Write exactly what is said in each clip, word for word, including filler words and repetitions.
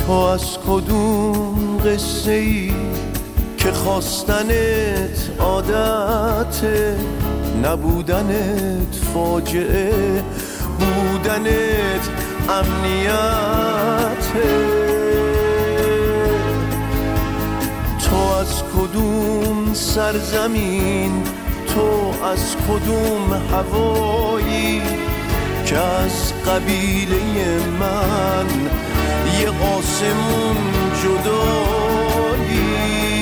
تو از کدوم قصه ای که خواستنت عادته، نبودنت فاجعه، بودنت امنیته. تو از کدوم سرزمین، تو از کدوم هوایی که از قبیله من یه قاسمون جدایی.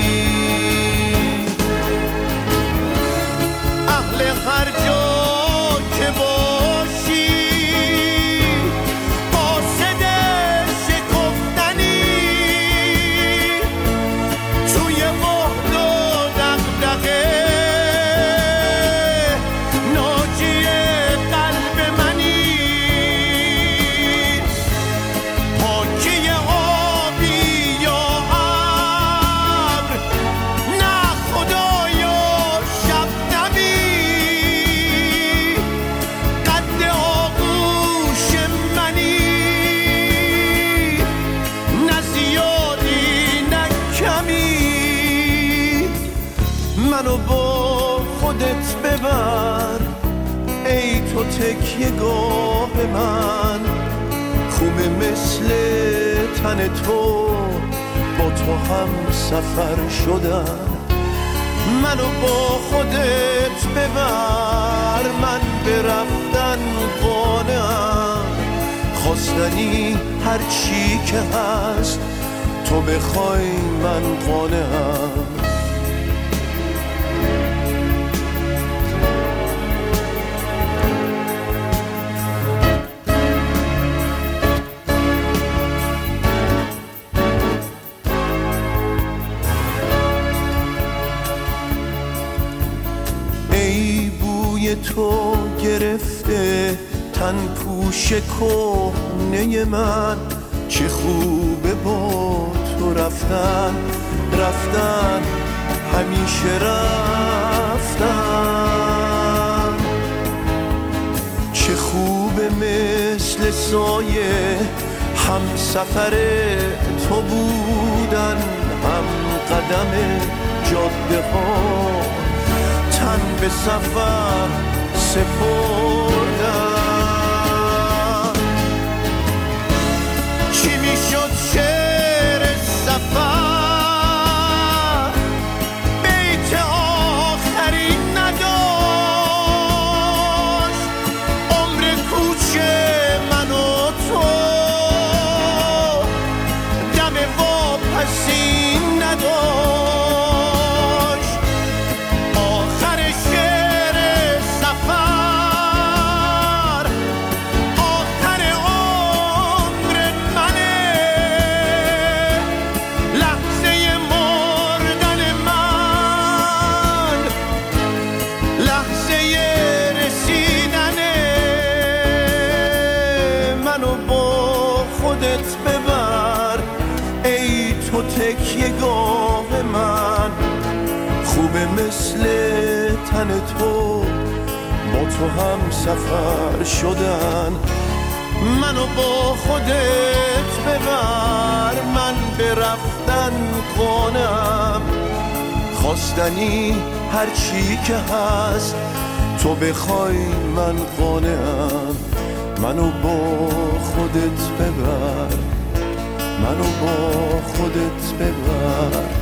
اهل هر جا که باشی قاصد شکفتنی، توی وحد و دغدغه ناجی قلب منی. پاکی آبی یا ابر، نه خدایا شبنمی. قد آغوش منی، نه زیادی نه کمی. منو با خودت ببر ای تو تکیه گاه من، خوبه مثل تن تو با تو هم سفر شدن. منو با خودت ببر، من به رفتن قانعم. خواستنی هر چی که هست تو بخوای من قانعم. ای بوی تو گرفته تن پوش کهنه من، چه خوبه با تو رفتن، رفتن همیشه رفتن. چه خوبه مثل سایه هم سفر تو بودن، هم قدم جاده ها تن به سفر سپردن. چی میشد شعر سفر، بیت آخری نداشت. عمر کوچه من و تو دم واپسی نداشت. آخر شعر سفر، آخر عمر منه. لحظه مردن من، لحظه رسیدنه. منو با خودت ببر ای تو تکیه گاه من، خوبه مثل تن تو با تو هم سفر شدن. منو با خودت ببر، من به رفتن قانعم. خواستنی هر چی که هست تو بخوای من قانعم. منو با خودت ببر، منو با خودت ببر.